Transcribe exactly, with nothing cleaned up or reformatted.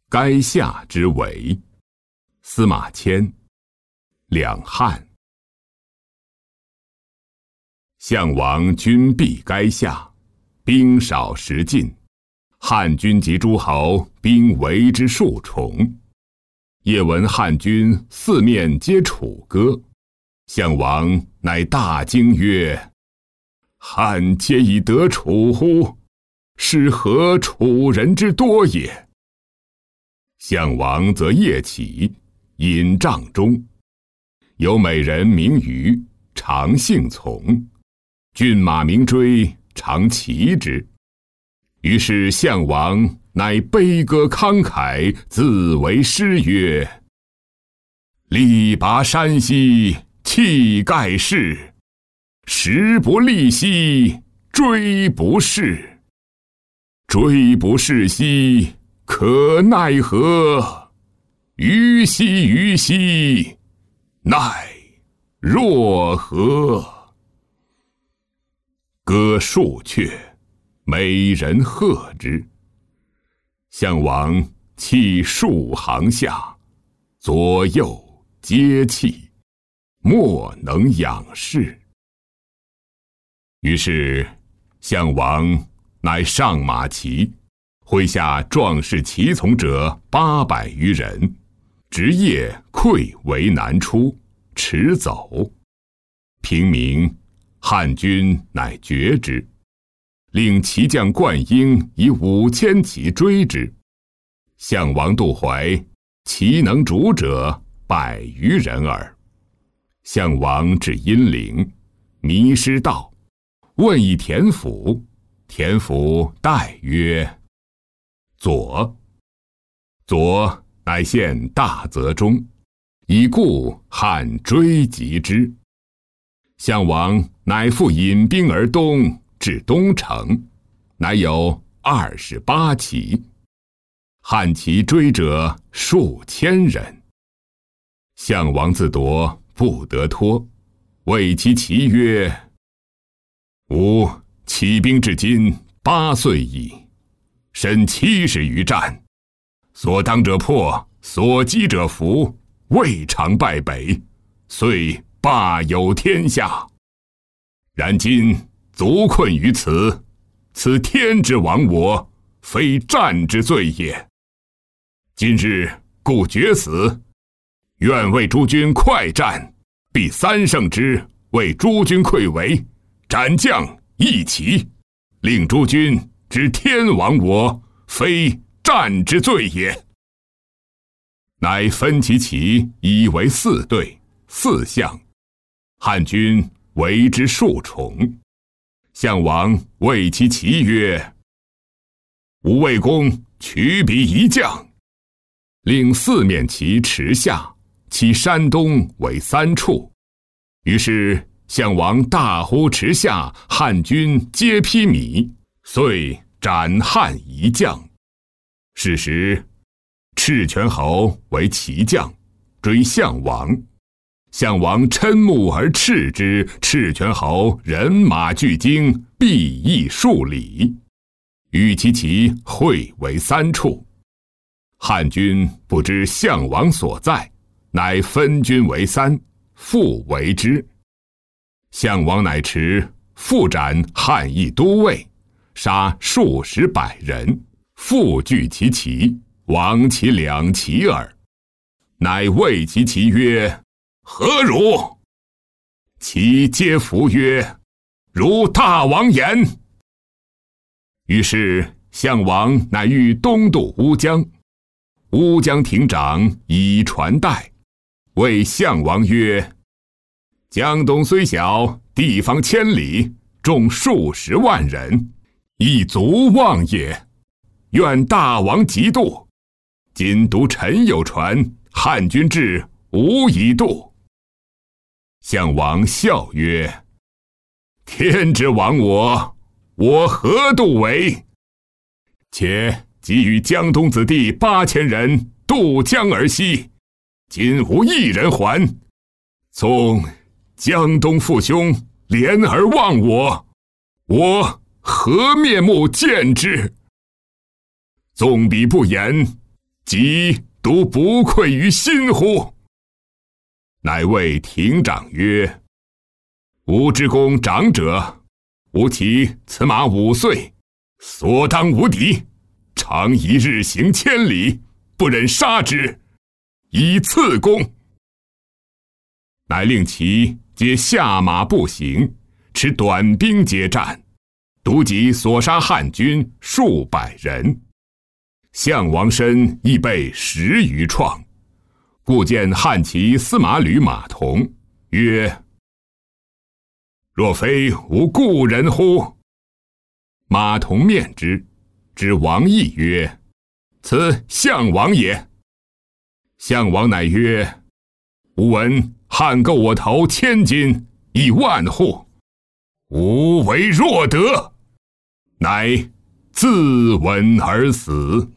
垓下之围。司马迁。两汉。项王军避垓下，兵少食尽，汉军及诸侯兵围之数重。夜闻汉军四面皆楚歌，项王乃大惊曰：“汉皆以得楚乎？是何楚人之多也？”项王则夜起，饮帐中，有美人名虞，常幸从，骏马名追，常骑之。于是项王乃悲歌慷慨，自为诗曰：“力拔山兮气盖世，时不利兮追不逝。追不逝兮可奈何？虞兮虞兮奈若何？”歌数阙，美人和之。项王泣数行下，左右皆泣，莫能仰视。于是项王乃上马骑，麾下壮士骑从者八百余人，直夜溃围南出，驰走。平明，汉军乃绝之，令骑将灌婴以五千骑追之。项王渡淮，其能逐者百余人耳。项王至阴陵，迷失道，问以田府，田府代曰：“左。”左乃现大泽中，以故汉追及之。项王乃复引兵而东，至东城，乃有二十八骑，汉骑追者数千人。项王自夺，不得脱，谓其骑曰：“吾起兵至今八岁矣，身七十余战，所当者破，所击者服，未尝败北，遂霸有天下。然今卒困于此，此天之亡我，非战之罪也。今日故决死，愿为诸君快战，必三胜之，为诸军溃围，斩将一骑，令诸军知天亡我，非战之罪也。”乃分其骑，以为四队，四相。汉军围之数重。项王谓其骑曰：“吾魏公取彼一将。”令四面骑驰下，其山东为三处。于是项王大呼驰下，汉军皆披靡，遂斩汉一将。是时赤泉侯为骑将，追项王。项王嗔目而斥之，赤泉侯人马俱惊，避役数里，与其骑会为三处。汉军不知项王所在，乃分军为三，复围之。项王乃驰，复斩汉邑都尉，杀数十百人，复聚其骑，亡其两骑耳。乃谓其骑曰：“何如？”其皆服曰：“如大王言。”于是项王乃欲东渡乌江，乌江亭长以传代，谓项王曰：“江东虽小，地方千里，众数十万人，亦足望也。愿大王急渡。今独臣有传，汉军至，无以渡。”项王笑曰：“天之亡我，我何渡为？且即与江东子弟八千人渡江而西，今无一人还。纵江东父兄怜而忘我，我何面目见之？纵彼不言， 己独不愧于心乎？”乃谓亭长曰：“吾之公长者，吾其此马五岁，所当无敌，常一日行千里，不忍杀之，以次公。”乃令其皆下马步行，持短兵接战，独己所杀汉军数百人。项王身亦被十余创，故见汉骑司马吕马童曰：“若非吾故人乎？”马童面之，知王义曰：“此项王也。”项王乃曰：“吾闻汉购我头千金，以万户，吾为若得，乃自刎而死。”